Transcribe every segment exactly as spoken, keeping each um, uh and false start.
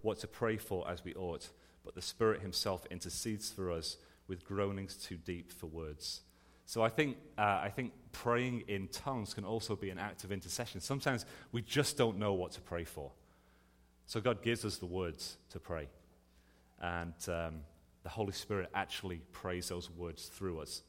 what to pray for as we ought, but the Spirit himself intercedes for us with groanings too deep for words. So I think uh, I think praying in tongues can also be an act of intercession. Sometimes we just don't know what to pray for. So God gives us the words to pray. And um, the Holy Spirit actually prays those words through us.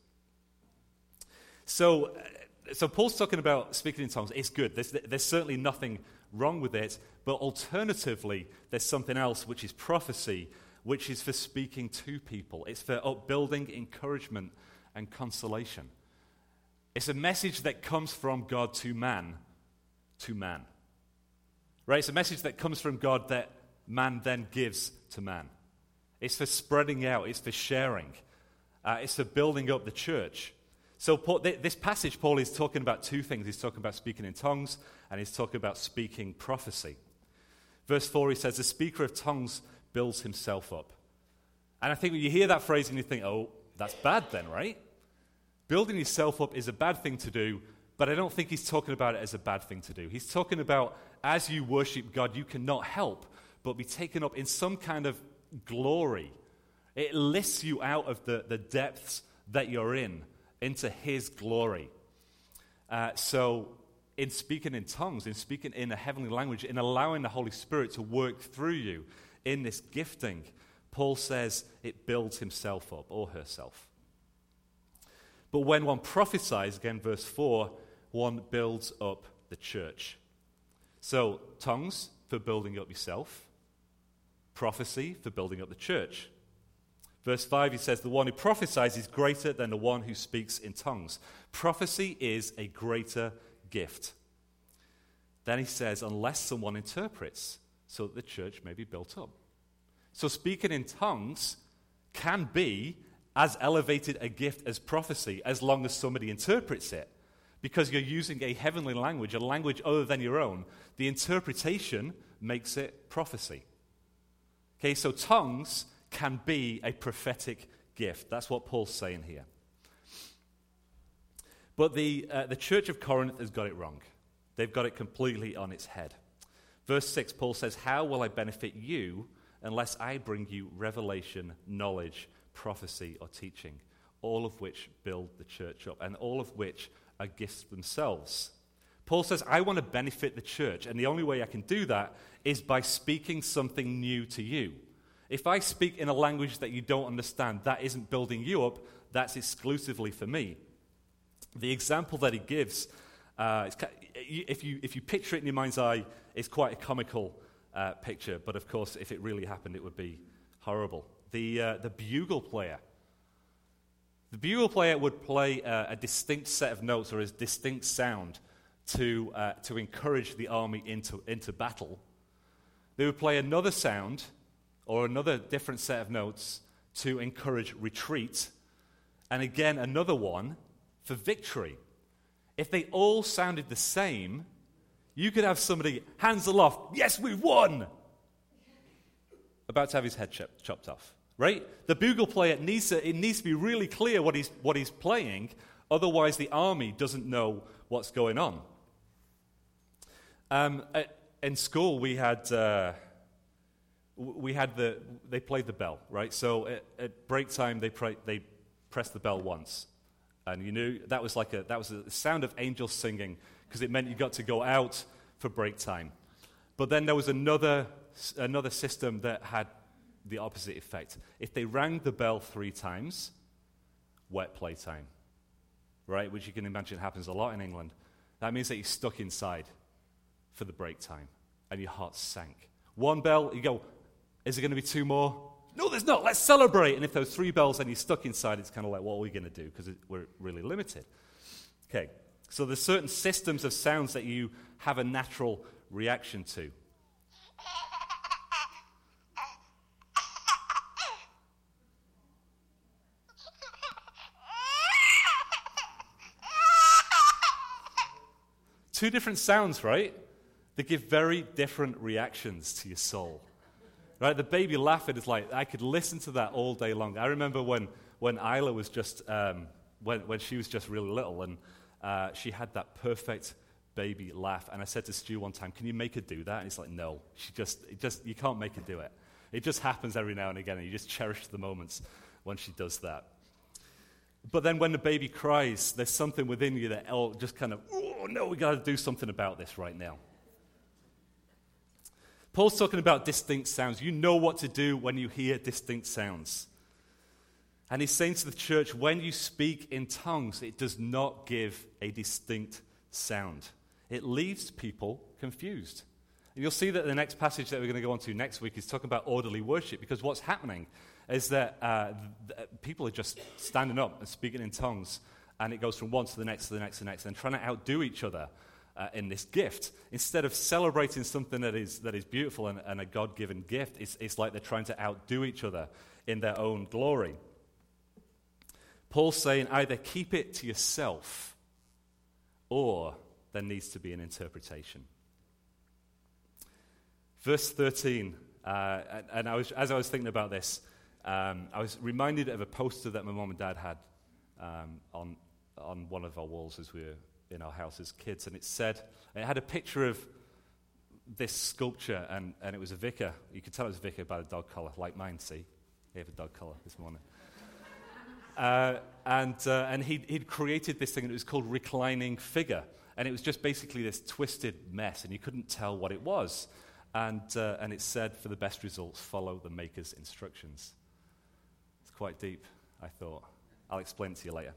So, so Paul's talking about speaking in tongues. It's good. There's, there's certainly nothing wrong with it. But alternatively, there's something else, which is prophecy, which is for speaking to people. It's for upbuilding, encouragement, and consolation. It's a message that comes from God to man, to man. Right? It's a message that comes from God that man then gives to man. It's for spreading out. It's for sharing. Uh, it's for building up the church. So Paul, th- this passage, Paul is talking about two things. He's talking about speaking in tongues, and he's talking about speaking prophecy. Verse four, he says, the speaker of tongues builds himself up. And I think when you hear that phrase and you think, oh, that's bad then, right? Building yourself up is a bad thing to do, but I don't think he's talking about it as a bad thing to do. He's talking about as you worship God, you cannot help but be taken up in some kind of glory. It lifts you out of the, the depths that you're in into his glory. Uh, so in speaking in tongues, in speaking in a heavenly language, in allowing the Holy Spirit to work through you in this gifting, Paul says it builds himself up or herself. But when one prophesies, again, verse four, one builds up the church. So tongues for building up yourself, prophecy for building up the church. Verse five, he says, the one who prophesies is greater than the one who speaks in tongues. Prophecy is a greater gift. Then he says, unless someone interprets, so that the church may be built up. So speaking in tongues can be as elevated a gift as prophecy, as long as somebody interprets it. Because you're using a heavenly language, a language other than your own. The interpretation makes it prophecy. Okay, so tongues can be a prophetic gift. That's what Paul's saying here. But the, uh, the church of Corinth has got it wrong. They've got it completely on its head. Verse six, Paul says, how will I benefit you unless I bring you revelation, knowledge, prophecy, or teaching, all of which build the church up, and all of which are gifts themselves? Paul says, I want to benefit the church, and the only way I can do that is by speaking something new to you. If I speak in a language that you don't understand, that isn't building you up, that's exclusively for me. The example that he gives, uh, if you if you picture it in your mind's eye, it's quite a comical uh, picture, but of course, if it really happened, it would be horrible. The, uh, the bugle player. The bugle player would play uh, a distinct set of notes or a distinct sound to uh, to encourage the army into, into battle. They would play another sound or another different set of notes to encourage retreat, and again another one for victory. If they all sounded the same, you could have somebody, hands aloft, yes, we won, about to have his head chop, chopped off, right? The bugle player needs to, it needs to be really clear what he's, what he's playing, otherwise the army doesn't know what's going on. Um, at, in school, we had... Uh, We had the, they played the bell, right? So at, at break time, they pre, they pressed the bell once. And you knew that was like a, that was the sound of angels singing, because it meant you got to go out for break time. But then there was another, another system that had the opposite effect. If they rang the bell three times, wet playtime, right? Which you can imagine happens a lot in England. That means that you're stuck inside for the break time, and your heart sank. One bell, you go, is there going to be two more? No, there's not. Let's celebrate. And if there's three bells and you're stuck inside, it's kind of like, what are we going to do? Because we're really limited. Okay, so there's certain systems of sounds that you have a natural reaction to. Two different sounds, right? They give very different reactions to your soul. Right, the baby laughing is like, I could listen to that all day long. I remember when, when Isla was just, um, when, when she was just really little, and uh, she had that perfect baby laugh. And I said to Stu one time, can you make her do that? And he's like, no, she just, it just, you can't make her do it. It just happens every now and again, and you just cherish the moments when she does that. But then when the baby cries, there's something within you that oh, just kind of, oh, no, we got to do something about this right now. Paul's talking about distinct sounds. You know what to do when you hear distinct sounds. And he's saying to the church, when you speak in tongues, it does not give a distinct sound. It leaves people confused. And you'll see that the next passage that we're going to go on to next week is talking about orderly worship, because what's happening is that uh, th- people are just standing up and speaking in tongues, and it goes from one to the next to the next to the next, and trying to outdo each other uh, in this gift. Instead of celebrating something that is that is beautiful and, and a God-given gift, it's, it's like they're trying to outdo each other in their own glory. Paul's saying either keep it to yourself, or there needs to be an interpretation. Verse thirteen, uh, and, and I was, as I was thinking about this, um, I was reminded of a poster that my mom and dad had um, on on one of our walls as we were in our house as kids, and it said, it had a picture of this sculpture, and, and it was a vicar. You could tell it was a vicar by the dog collar, like mine, see? He have a dog collar this morning. uh, and uh, and he'd, he'd created this thing, and it was called Reclining Figure, and it was just basically this twisted mess, and you couldn't tell what it was. And uh, and it said, for the best results, follow the maker's instructions. It's quite deep, I thought. I'll explain it to you later.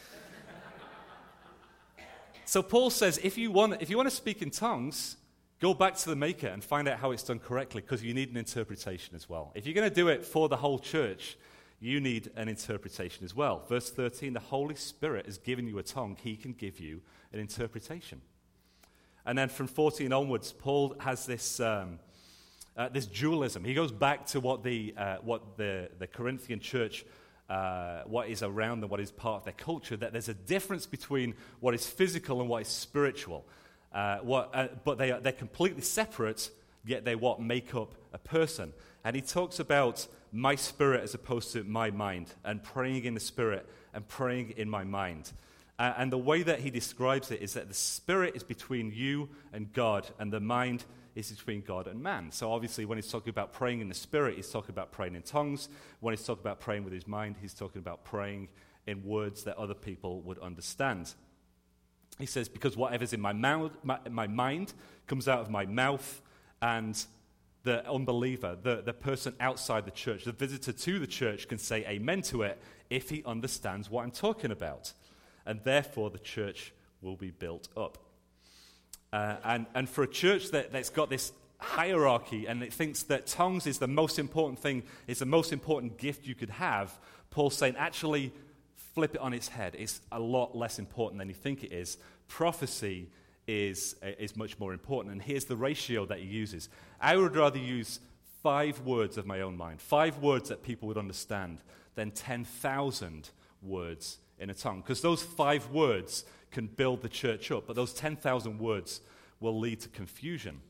So Paul says, if you want if you want to speak in tongues, go back to the maker and find out how it's done correctly, because you need an interpretation as well. If you're going to do it for the whole church, you need an interpretation as well. Verse thirteen, the Holy Spirit has given you a tongue. He can give you an interpretation. And then from fourteen onwards, Paul has this um, uh, this dualism. He goes back to what the uh, what the, the Corinthian church, uh, what is around them, what is part of their culture, that there's a difference between what is physical and what is spiritual. Uh, what, uh, but they are, they're completely separate, yet they what make up a person. And he talks about my spirit as opposed to my mind, and praying in the spirit and praying in my mind. Uh, and the way that he describes it is that the spirit is between you and God, and the mind is between God and man. So obviously when he's talking about praying in the spirit, he's talking about praying in tongues. When he's talking about praying with his mind, he's talking about praying in words that other people would understand. He says, because whatever's in my, mouth, my, my mind comes out of my mouth, and the unbeliever, the, the person outside the church, the visitor to the church can say amen to it if he understands what I'm talking about. And therefore the church will be built up. Uh, and, and for a church that, that's got this hierarchy and it thinks that tongues is the most important thing, is the most important gift you could have, Paul's saying actually flip it on its head. It's a lot less important than you think it is. Prophecy is, is much more important. And here's the ratio that he uses. I would rather use five words of my own mind, five words that people would understand, than ten thousand words in a tongue, because those five words can build the church up, but those ten thousand words will lead to confusion.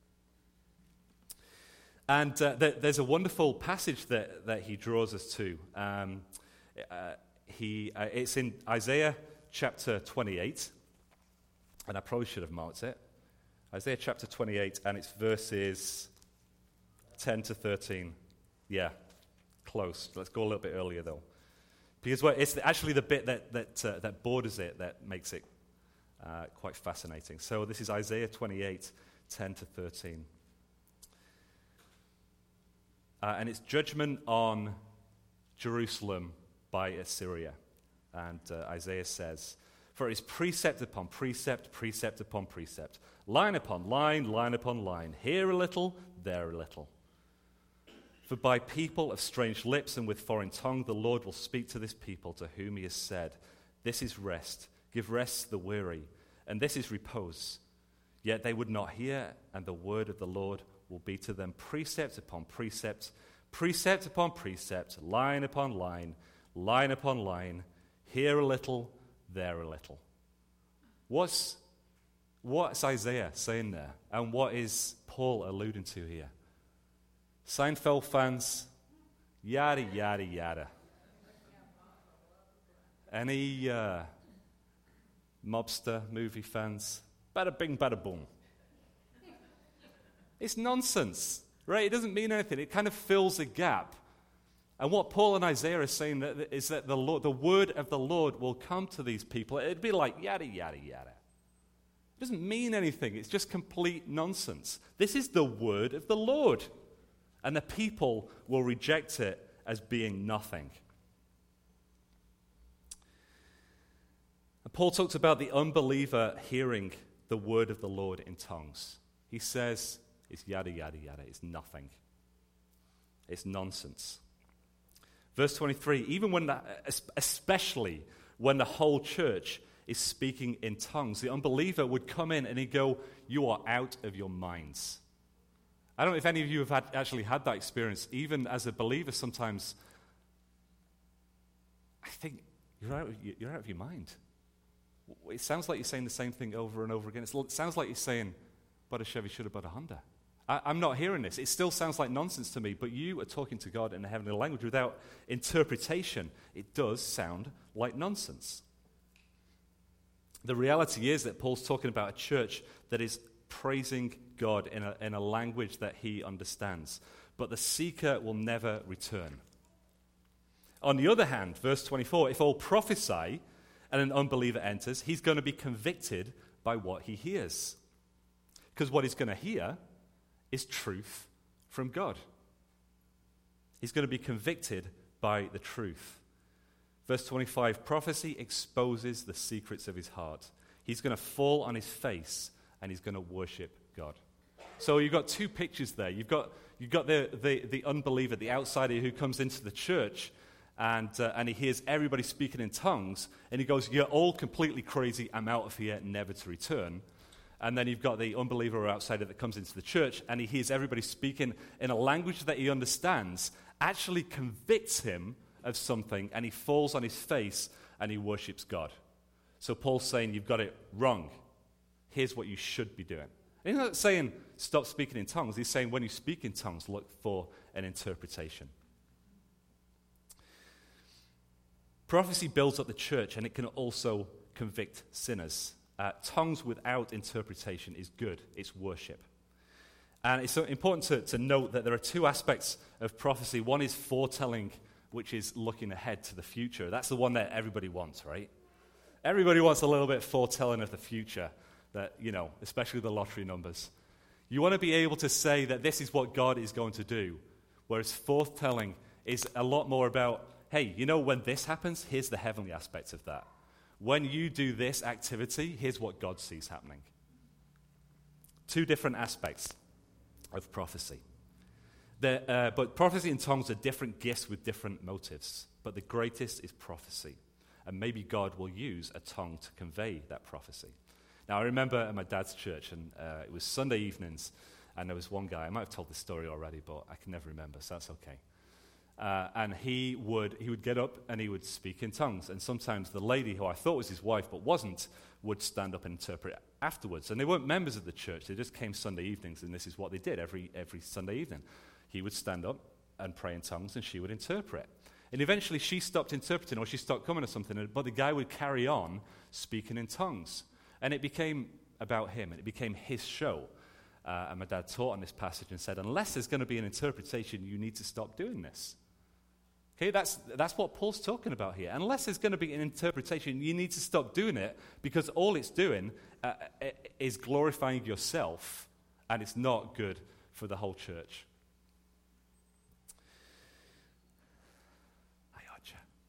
And uh, th- there's a wonderful passage that, that he draws us to. Um, uh, he uh, it's in Isaiah chapter twenty-eight, and I probably should have marked it. Isaiah chapter twenty-eight, and it's verses ten to thirteen. Yeah, close. Let's go a little bit earlier, though. Because well, it's actually the bit that that, uh, that borders it that makes it uh, quite fascinating. So this is Isaiah twenty-eight, ten to thirteen. Uh, and it's judgment on Jerusalem by Assyria. And uh, Isaiah says, for it is precept upon precept, precept upon precept, line upon line, line upon line, here a little, there a little. For by people of strange lips and with foreign tongue, the Lord will speak to this people to whom he has said, this is rest, give rest to the weary, and this is repose. Yet they would not hear, and the word of the Lord will be to them precept upon precept, precept upon precept, line upon line, line upon line, here a little, there a little. What's, what's Isaiah saying there? And what is Paul alluding to here? Seinfeld fans, yada, yada, yada. Any uh, mobster movie fans? Bada bing, bada boom. It's nonsense, right? It doesn't mean anything. It kind of fills a gap. And what Paul and Isaiah are saying that, is that the Lord, the word of the Lord will come to these people. It'd be like yada, yada, yada. It doesn't mean anything. It's just complete nonsense. This is the word of the Lord. And the people will reject it as being nothing. And Paul talks about the unbeliever hearing the word of the Lord in tongues. He says it's yada, yada, yada. It's nothing. It's nonsense. Verse twenty-three, even when, the, especially when the whole church is speaking in tongues, the unbeliever would come in and he'd go, you are out of your minds. I don't know if any of you have had, actually had that experience. Even as a believer, sometimes I think you're out, you're out of your mind. It sounds like you're saying the same thing over and over again. It sounds like you're saying, but a Chevy should have bought a Honda. I, I'm not hearing this. It still sounds like nonsense to me, but you are talking to God in a heavenly language without interpretation. It does sound like nonsense. The reality is that Paul's talking about a church that is praising God in a, in a language that he understands. But the seeker will never return. On the other hand, verse twenty-four, if all prophesy and an unbeliever enters, he's going to be convicted by what he hears. Because what he's going to hear is truth from God. He's going to be convicted by the truth. Verse twenty-five, prophecy exposes the secrets of his heart. He's going to fall on his face and he's going to worship God. So you've got two pictures there. You've got, you've got the, the, the unbeliever, the outsider who comes into the church and, uh, and he hears everybody speaking in tongues and he goes, you're all completely crazy, I'm out of here, never to return. And then you've got the unbeliever or outsider that comes into the church and he hears everybody speaking in a language that he understands, actually convicts him of something, and he falls on his face and he worships God. So Paul's saying, you've got it wrong. Here's what you should be doing. He's not saying stop speaking in tongues. He's saying when you speak in tongues, look for an interpretation. Prophecy builds up the church, and it can also convict sinners. Uh, tongues without interpretation is good. It's worship. And it's so important to, to note that there are two aspects of prophecy. One is foretelling, which is looking ahead to the future. That's the one that everybody wants, right? Everybody wants a little bit of foretelling of the future, that, you know, especially the lottery numbers. You want to be able to say that this is what God is going to do, whereas foretelling is a lot more about, hey, you know, when this happens, here's the heavenly aspect of that. When you do this activity, here's what God sees happening. Two different aspects of prophecy. The, uh, but prophecy and tongues are different gifts with different motives. But the greatest is prophecy. And maybe God will use a tongue to convey that prophecy. Now, I remember at my dad's church, and uh, it was Sunday evenings, and there was one guy, I might have told this story already, but I can never remember, so that's okay. Uh, and he would he would get up and he would speak in tongues. And sometimes the lady, who I thought was his wife but wasn't, would stand up and interpret afterwards. And they weren't members of the church. They just came Sunday evenings, and this is what they did every every Sunday evening. He would stand up and pray in tongues, and she would interpret. And eventually she stopped interpreting, or she stopped coming or something, but the guy would carry on speaking in tongues. And it became about him, and it became his show. Uh, and my dad taught on this passage and said, unless there's going to be an interpretation, you need to stop doing this. Okay, that's, that's what Paul's talking about here. Unless there's going to be an interpretation, you need to stop doing it, because all it's doing uh, is glorifying yourself, and it's not good for the whole church. I heard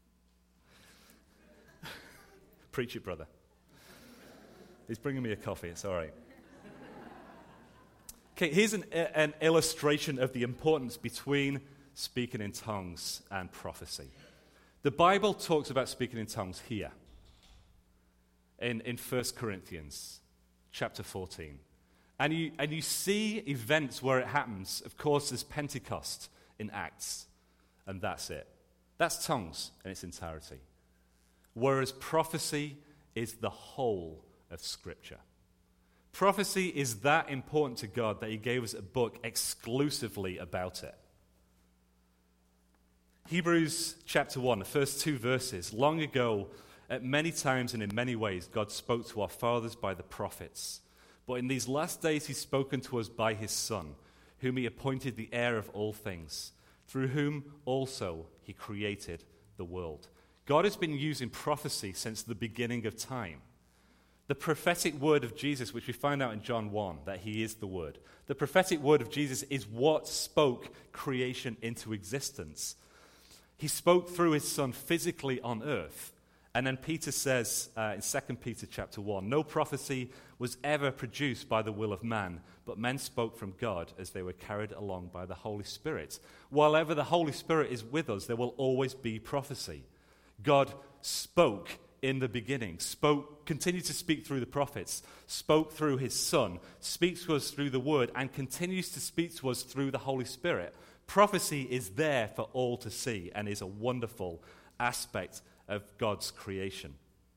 you. Preach it, brother. He's bringing me a coffee, it's all right. Okay, here's an, an illustration of the importance between speaking in tongues and prophecy. The Bible talks about speaking in tongues here in, in First Corinthians chapter fourteen. And you, and you see events where it happens. Of course, there's Pentecost in Acts, and that's it. That's tongues in its entirety. Whereas prophecy is the whole of Scripture. Prophecy is that important to God that he gave us a book exclusively about it. Hebrews chapter one, the first two verses. Long ago, at many times and in many ways, God spoke to our fathers by the prophets. But in these last days he's spoken to us by his Son, whom he appointed the heir of all things, through whom also he created the world. God has been using prophecy since the beginning of time. The prophetic word of Jesus, which we find out in John one, that he is the Word. The prophetic word of Jesus is what spoke creation into existence. He spoke through his Son physically on earth. And then Peter says uh, in Second Peter chapter one, no prophecy was ever produced by the will of man, but men spoke from God as they were carried along by the Holy Spirit. While ever the Holy Spirit is with us, there will always be prophecy. God spoke in the beginning, spoke, continued to speak through the prophets, spoke through his Son, speaks to us through the Word, and continues to speak to us through the Holy Spirit. Prophecy is there for all to see and is a wonderful aspect of God's creation.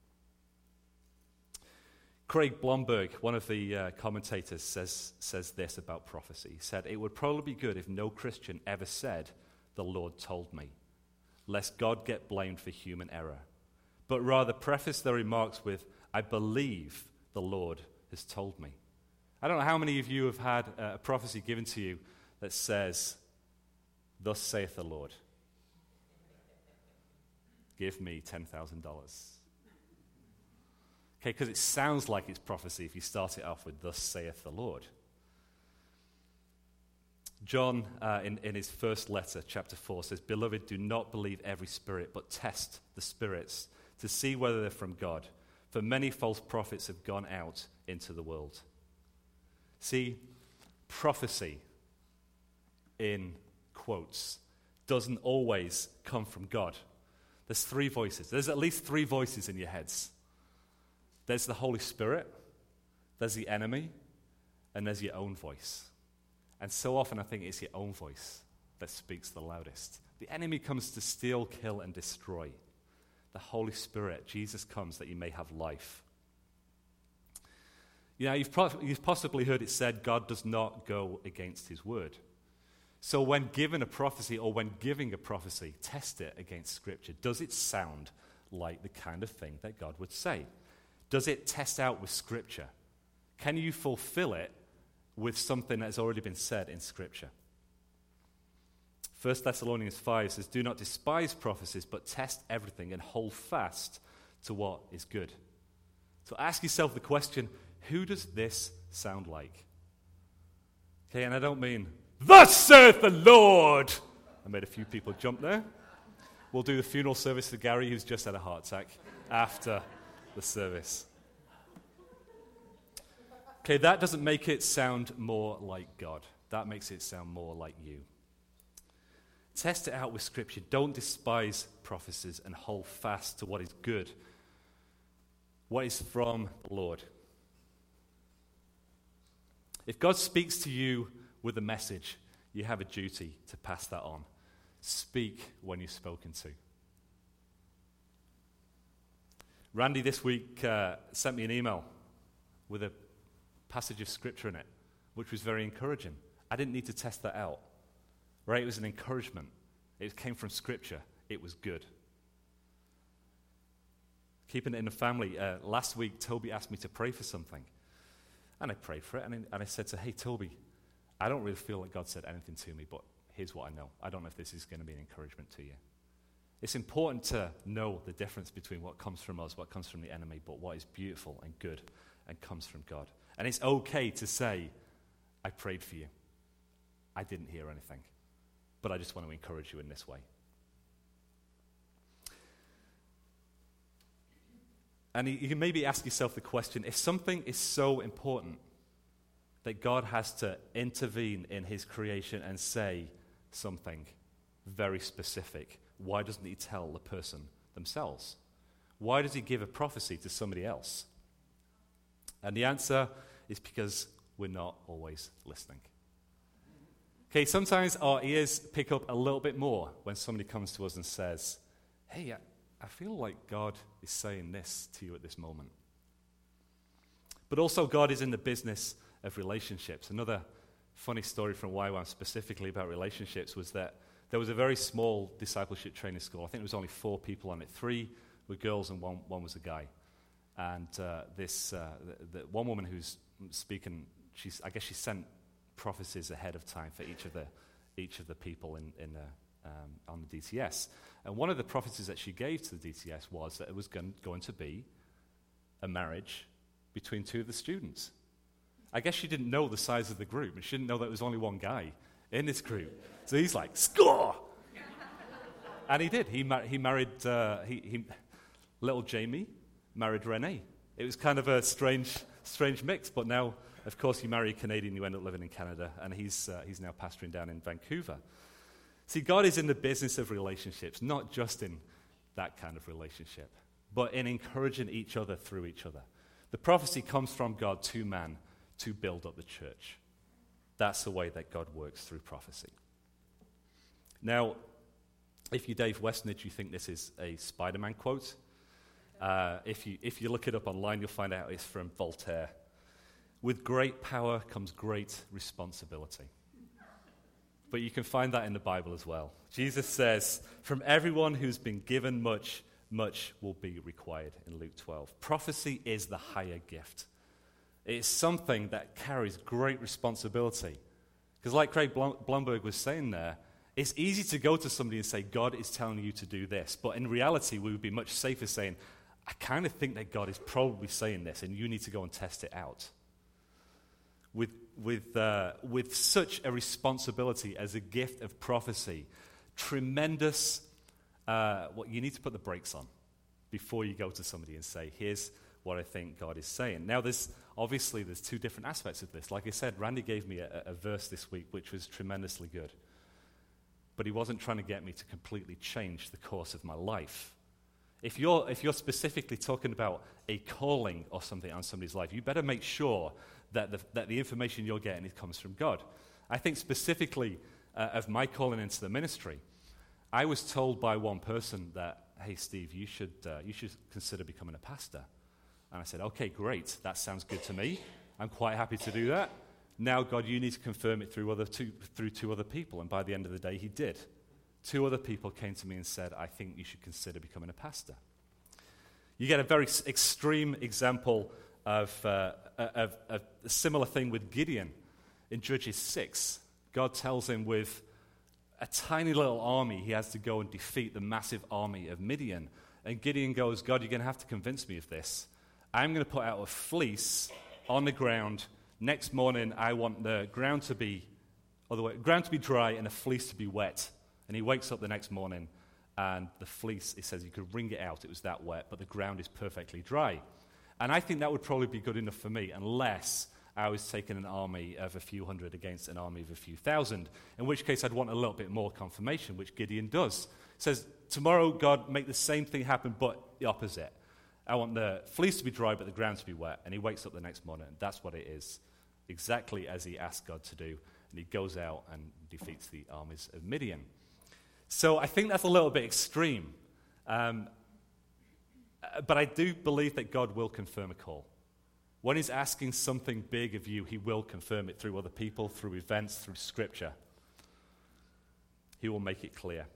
Craig Blomberg, one of the uh, commentators, says, says this about prophecy. He said, it would probably be good if no Christian ever said, the Lord told me, lest God get blamed for human error, but rather preface their remarks with, I believe the Lord has told me. I don't know how many of you have had a prophecy given to you that says, thus saith the Lord, give me ten thousand dollars. Okay, because it sounds like it's prophecy if you start it off with, thus saith the Lord. John, uh, in, in his first letter, chapter four, says, Beloved, do not believe every spirit, but test the spirits to see whether they're from God. For many false prophets have gone out into the world. See, prophecy, in quotes, doesn't always come from God. There's three voices. There's at least three voices in your heads. There's the Holy Spirit, there's the enemy, and there's your own voice. And so often I think it's your own voice that speaks the loudest. The enemy comes to steal, kill, and destroy. The Holy Spirit, Jesus comes that you may have life. You know, you've, pro- you've possibly heard it said God does not go against his word. So when given a prophecy or when giving a prophecy, test it against Scripture. Does it sound like the kind of thing that God would say? Does it test out with Scripture? Can you fulfill it with something that's already been said in Scripture? First Thessalonians five says, do not despise prophecies, but test everything and hold fast to what is good. So ask yourself the question, who does this sound like? Okay, and I don't mean, thus saith the Lord. I made a few people jump there. We'll do the funeral service for Gary, who's just had a heart attack, after the service. Okay, that doesn't make it sound more like God. That makes it sound more like you. Test it out with Scripture. Don't despise prophecies and hold fast to what is good, what is from the Lord. If God speaks to you with a message, you have a duty to pass that on. Speak when you're spoken to. Randy this week uh, sent me an email with a passage of Scripture in it, which was very encouraging. I didn't need to test that out. Right? It was an encouragement. It came from Scripture. It was good. Keeping it in the family, uh, last week Toby asked me to pray for something. And I prayed for it, and I, and I said to, hey, Toby, I don't really feel like God said anything to me, but here's what I know. I don't know if this is going to be an encouragement to you. It's important to know the difference between what comes from us, what comes from the enemy, but what is beautiful and good and comes from God. And it's okay to say, I prayed for you. I didn't hear anything, but I just want to encourage you in this way. And you can maybe ask yourself the question, if something is so important that God has to intervene in his creation and say something very specific, why doesn't he tell the person themselves? Why does he give a prophecy to somebody else? And the answer is because we're not always listening. Okay, sometimes our ears pick up a little bit more when somebody comes to us and says, hey, I, I feel like God is saying this to you at this moment. But also God is in the business of relationships. Another funny story from Y WAM specifically about relationships was that there was a very small discipleship training school. I think there was only four people on it. Three were girls and one, one was a guy. And uh, this uh, the, the one woman who's speaking, she's, I guess she sent prophecies ahead of time for each of the each of the people in, in the, um, on the D T S. And one of the prophecies that she gave to the D T S was that it was going, going to be a marriage between two of the students. I guess she didn't know the size of the group, and she didn't know that there was only one guy in this group. So he's like, score! And he did. He, mar- he married, uh, he, he, little Jamie married Renee. It was kind of a strange, strange mix, but now, of course, you marry a Canadian, you end up living in Canada, and he's, uh, he's now pastoring down in Vancouver. See, God is in the business of relationships, not just in that kind of relationship, but in encouraging each other through each other. The prophecy comes from God to man to build up the church. That's the way that God works through prophecy. Now, if you're Dave Westnidge, you think this is a Spider-Man quote. Uh, if you if you look it up online, you'll find out it's from Voltaire. With great power comes great responsibility. But you can find that in the Bible as well. Jesus says, from everyone who's been given much, much will be required in Luke twelve. Prophecy is the higher gift. It's something that carries great responsibility. Because like Craig Blomberg was saying there, it's easy to go to somebody and say, God is telling you to do this. But in reality, we would be much safer saying, I kind of think that God is probably saying this, and you need to go and test it out. With, with, uh, with such a responsibility as a gift of prophecy, tremendous, uh, well, you need to put the brakes on before you go to somebody and say, here's what I think God is saying. Now, there's obviously there's two different aspects of this. Like I said, Randy gave me a, a verse this week which was tremendously good. But he wasn't trying to get me to completely change the course of my life. If you're, if you're specifically talking about a calling or something on somebody's life, you better make sure that the, that the information you're getting it comes from God. I think specifically uh, of my calling into the ministry, I was told by one person that, hey, Steve, you should, uh, you should consider becoming a pastor. And I said, okay, great. That sounds good to me. I'm quite happy to do that. Now, God, you need to confirm it through, other two, through two other people. And by the end of the day, he did. Two other people came to me and said, I think you should consider becoming a pastor. You get a very extreme example of, uh, of, of a similar thing with Gideon. In Judges six, God tells him with a tiny little army, he has to go and defeat the massive army of Midian. And Gideon goes, God, you're going to have to convince me of this. I'm going to put out a fleece on the ground. Next morning, I want the ground to be, or the way, ground to be dry and the fleece to be wet. And he wakes up the next morning, and the fleece, it says you could wring it out. It was that wet, but the ground is perfectly dry. And I think that would probably be good enough for me, unless I was taking an army of a few hundred against an army of a few thousand, in which case I'd want a little bit more confirmation, which Gideon does. It says, tomorrow, God, make the same thing happen, but the opposite. I want the fleece to be dry, but the ground to be wet. And he wakes up the next morning, and that's what it is, exactly as he asked God to do. And he goes out and defeats the armies of Midian. So I think that's a little bit extreme. Um, but I do believe that God will confirm a call. When he's asking something big of you, he will confirm it through other people, through events, through Scripture. He will make it clear.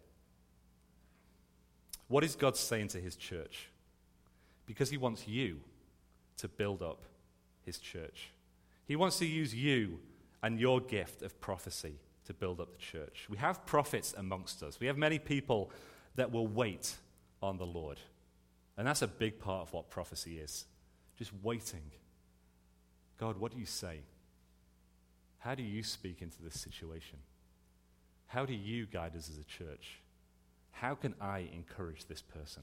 What is God saying to his church? Because he wants you to build up his church. He wants to use you and your gift of prophecy to build up the church. We have prophets amongst us. We have many people that will wait on the Lord. And that's a big part of what prophecy is. Just waiting. God, what do you say? How do you speak into this situation? How do you guide us as a church? How can I encourage this person?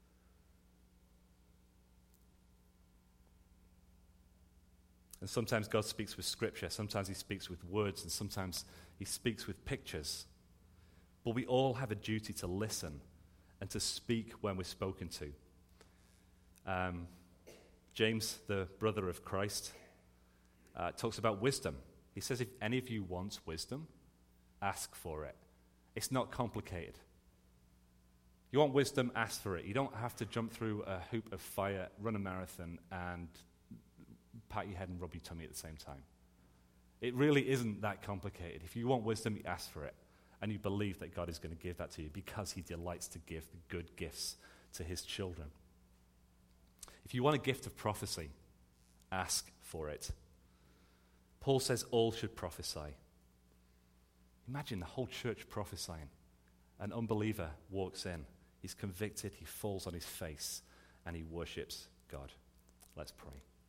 And sometimes God speaks with scripture, sometimes he speaks with words, and sometimes he speaks with pictures. But we all have a duty to listen and to speak when we're spoken to. Um, James, the brother of Christ, uh, talks about wisdom. He says, if any of you wants wisdom, ask for it. It's not complicated. You want wisdom, ask for it. You don't have to jump through a hoop of fire, run a marathon, and pat your head and rub your tummy at the same time. It really isn't that complicated. If you want wisdom, you ask for it. And you believe that God is going to give that to you because he delights to give good gifts to his children. If you want a gift of prophecy, ask for it. Paul says all should prophesy. Imagine the whole church prophesying. An unbeliever walks in. He's convicted. He falls on his face and he worships God. Let's pray.